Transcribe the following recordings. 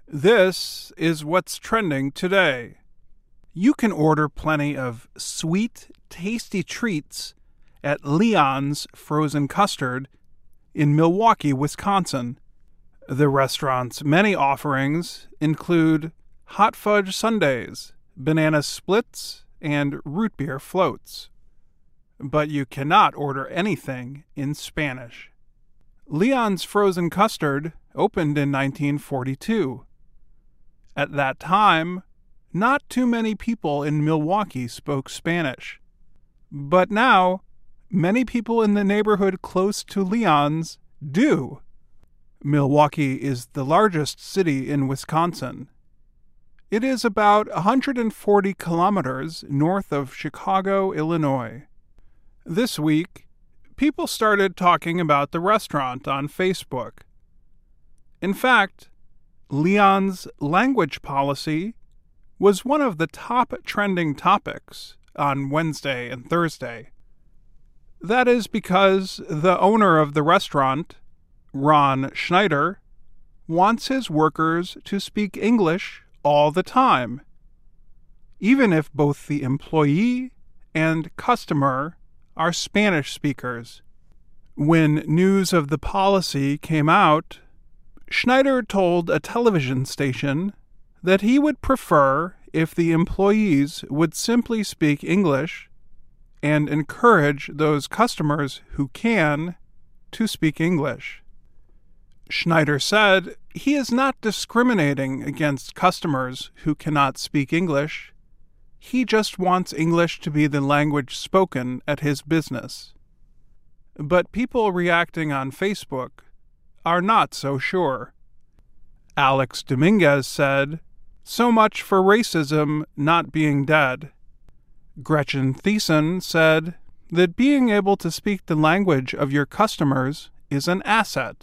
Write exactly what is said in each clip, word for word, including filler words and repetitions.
This is what's trending today. You can order plenty of sweet, tasty treats at Leon's Frozen Custard in Milwaukee, Wisconsin. The restaurant's many offerings include hot fudge sundaes, banana splits, and root beer floats. But you cannot order anything in Spanish. Leon's Frozen Custard opened in nineteen forty-two. At that time, not too many people in Milwaukee spoke Spanish. But now, many people in the neighborhood close to Leon's do. Milwaukee is the largest city in Wisconsin. It is about one hundred forty kilometers north of Chicago, Illinois. This week, people started talking about the restaurant on Facebook. In fact, Leon's language policy was one of the top trending topics on Wednesday and Thursday. That is because the owner of the restaurant, Ron Schneider, wants his workers to speak English all the time, even if both the employee and customer are Spanish speakers. When news of the policy came out, Schneider told a television station that he would prefer if the employees would simply speak English and encourage those customers who can to speak English. Schneider said he is not discriminating against customers who cannot speak English. He just wants English to be the language spoken at his business. But people reacting on Facebook are not so sure. Alex Dominguez said, "So much for racism not being dead." Gretchen Thiessen said that being able to speak the language of your customers is an asset.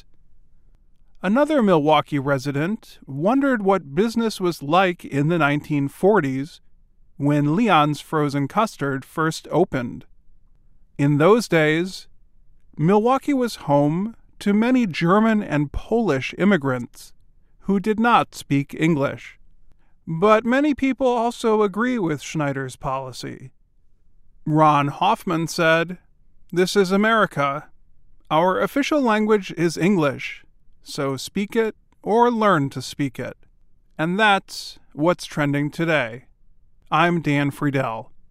Another Milwaukee resident wondered what business was like in the nineteen forties when Leon's Frozen Custard first opened. In those days, Milwaukee was home to many German and Polish immigrants who did not speak English. But many people also agree with Schneider's policy. Ron Hoffman said, "This is America. Our official language is English, so speak it or learn to speak it." And that's what's trending today. I'm Dan Friedel.